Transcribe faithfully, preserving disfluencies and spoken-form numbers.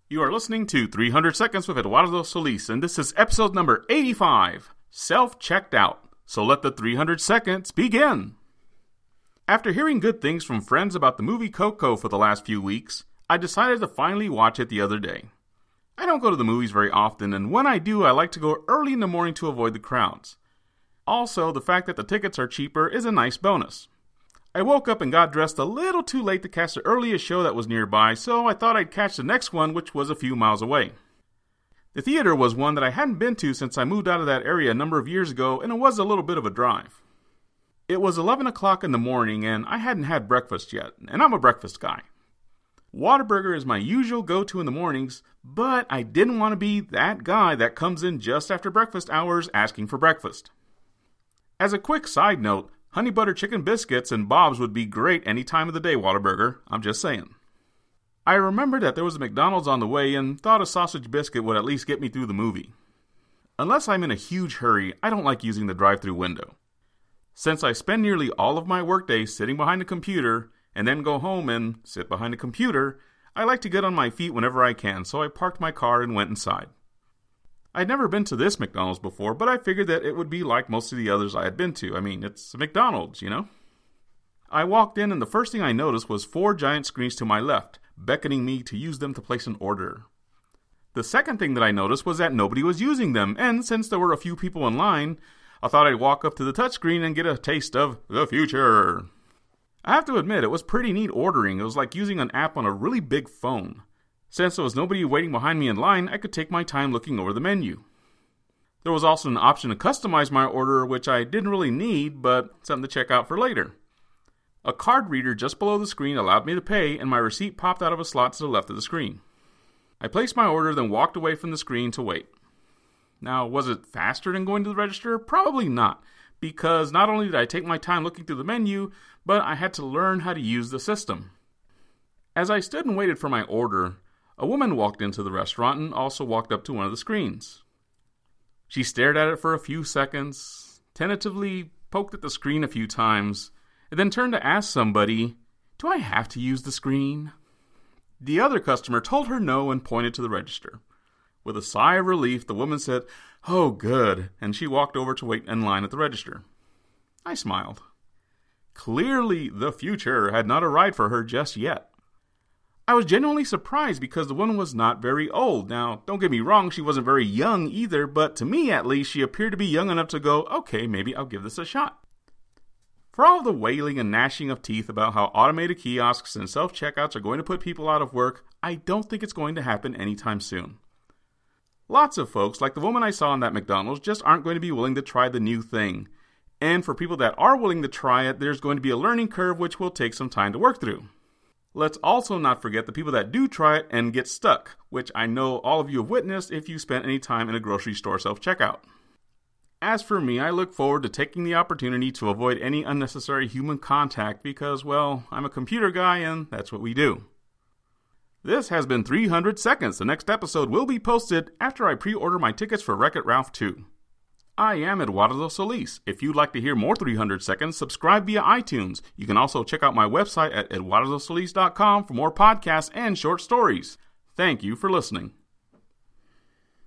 You are listening to three hundred Seconds with Eduardo Solis, and this is episode number eighty-five, Self-Checked Out. So let the three hundred seconds begin. After hearing good things from friends about the movie Coco for the last few weeks, I decided to finally watch it the other day. I don't go to the movies very often, and when I do, I like to go early in the morning to avoid the crowds. Also, the fact that the tickets are cheaper is a nice bonus. I woke up and got dressed a little too late to catch the earliest show that was nearby, so I thought I'd catch the next one, which was a few miles away. The theater was one that I hadn't been to since I moved out of that area a number of years ago, and it was a little bit of a drive. It was eleven o'clock in the morning, and I hadn't had breakfast yet, and I'm a breakfast guy. Whataburger is my usual go-to in the mornings, but I didn't want to be that guy that comes in just after breakfast hours asking for breakfast. As a quick side note, honey butter chicken biscuits and Bob's would be great any time of the day, Whataburger. I'm just saying. I remembered that there was a McDonald's on the way and thought a sausage biscuit would at least get me through the movie. Unless I'm in a huge hurry, I don't like using the drive-thru window. Since I spend nearly all of my workday sitting behind a computer and then go home and sit behind a computer, I like to get on my feet whenever I can, so I parked my car and went inside. I'd never been to this McDonald's before, but I figured that it would be like most of the others I had been to. I mean, it's a McDonald's, you know? I walked in and the first thing I noticed was four giant screens to my left, beckoning me to use them to place an order. The second thing that I noticed was that nobody was using them, and since there were a few people in line, I thought I'd walk up to the touchscreen and get a taste of the future. I have to admit, it was pretty neat ordering. It was like using an app on a really big phone. Since there was nobody waiting behind me in line, I could take my time looking over the menu. There was also an option to customize my order, which I didn't really need, but something to check out for later. A card reader just below the screen allowed me to pay, and my receipt popped out of a slot to the left of the screen. I placed my order, then walked away from the screen to wait. Now, was it faster than going to the register? Probably not, because not only did I take my time looking through the menu, but I had to learn how to use the system. As I stood and waited for my order, a woman walked into the restaurant and also walked up to one of the screens. She stared at it for a few seconds, tentatively poked at the screen a few times, and then turned to ask somebody, "Do I have to use the screen?" The other customer told her no and pointed to the register. With a sigh of relief, the woman said, "Oh, good," and she walked over to wait in line at the register. I smiled. Clearly, the future had not arrived for her just yet. I was genuinely surprised because the woman was not very old. Now, don't get me wrong, she wasn't very young either, but to me at least, she appeared to be young enough to go, okay, maybe I'll give this a shot. For all the wailing and gnashing of teeth about how automated kiosks and self-checkouts are going to put people out of work, I don't think it's going to happen anytime soon. Lots of folks, like the woman I saw in that McDonald's, just aren't going to be willing to try the new thing. And for people that are willing to try it, there's going to be a learning curve which will take some time to work through. Let's also not forget the people that do try it and get stuck, which I know all of you have witnessed if you spent any time in a grocery store self-checkout. As for me, I look forward to taking the opportunity to avoid any unnecessary human contact because, well, I'm a computer guy and that's what we do. This has been three hundred seconds. The next episode will be posted after I pre-order my tickets for Wreck-It Ralph two. I am Eduardo Solis. If you'd like to hear more three hundred seconds, subscribe via iTunes. You can also check out my website at eduardo solis dot com for more podcasts and short stories. Thank you for listening.